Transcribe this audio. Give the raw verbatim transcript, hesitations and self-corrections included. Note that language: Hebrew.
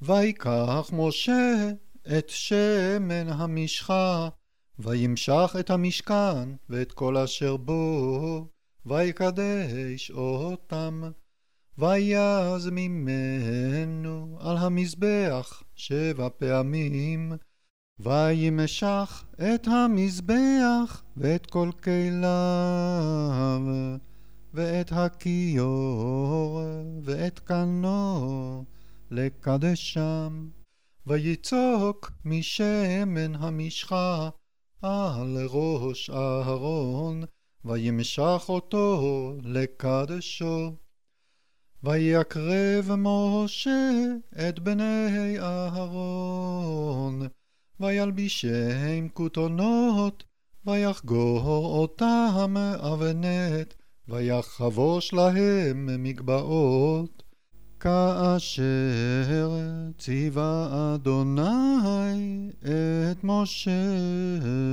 ויקח משה את שמן המשחה, וימשח את המשכן ואת כל אשר בו, ויקדש אותם. ויז ממנו על המזבח שבע פעמים, וימשח את המזבח ואת כל כליו, ואת הכיור ואת קנו לקדשם. ויצוק משמן המשחה על ראש אהרון, וימשח אותו לקדשו. ויקרב משה את בני אהרון, וילבישם כותונות, ויחגור אותם אבנת, ויחבוש להם מגבעות, כאשר ציווה אדוני את משה.